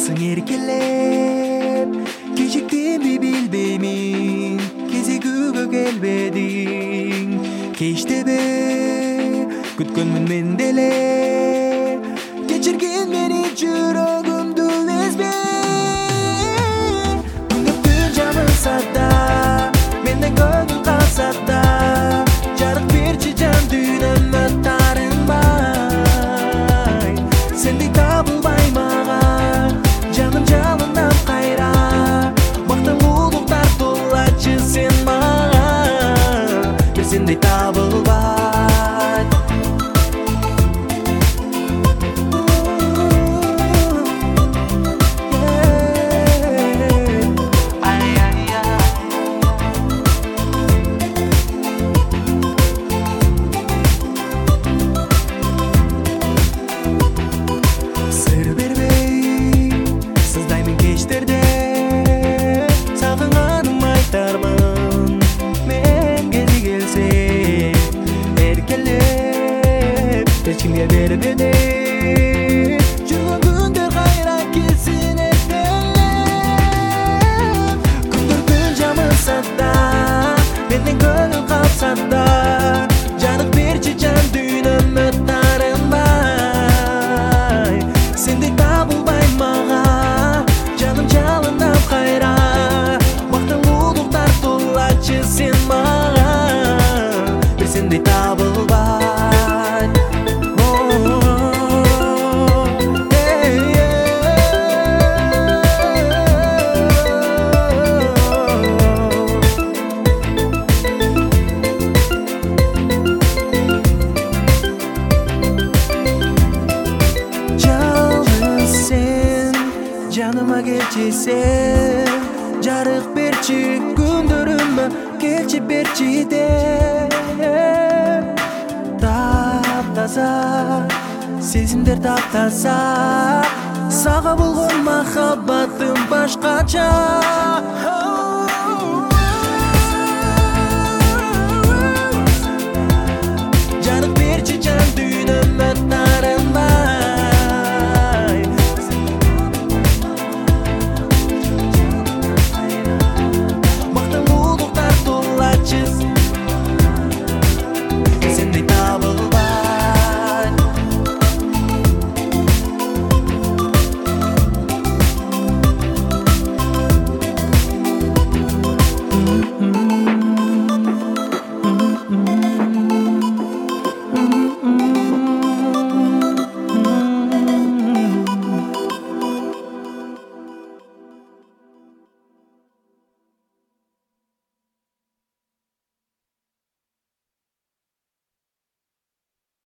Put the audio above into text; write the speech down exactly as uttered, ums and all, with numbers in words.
Каласың эркелеп, кечиктимби билбеймин, кезигүүгө келбедиң. Кечтебе, күткөнмүн мен деле, кечиргин мени жүрөгүмдү эзбе. Күнөптүн жабылса да, менден көңүл калса да, жарык берчи жан дүйнөмө таарынбай. Сендей табылбай мага, жаным жалындап кайра, бактылуулуктар толачы сен мага, бир сендей табылбай. Kimге бербеди жүргөн күндөр кайра келсин эртелеп. Күндөрдүн жамылса да, менден көңүл калса да, жарык берчи жан дүйнөмө таарынбай. Сендей табылбай мага, жаным жалындап кайра, бактылуулуктар толачы сен мага, бир сендей табылбай. Жаныма келчи сен, жарык берчи күндөрүмө, келчи берчи деп. Таптаза, сезимдер таптаза, сага болгон махаббатым башкача.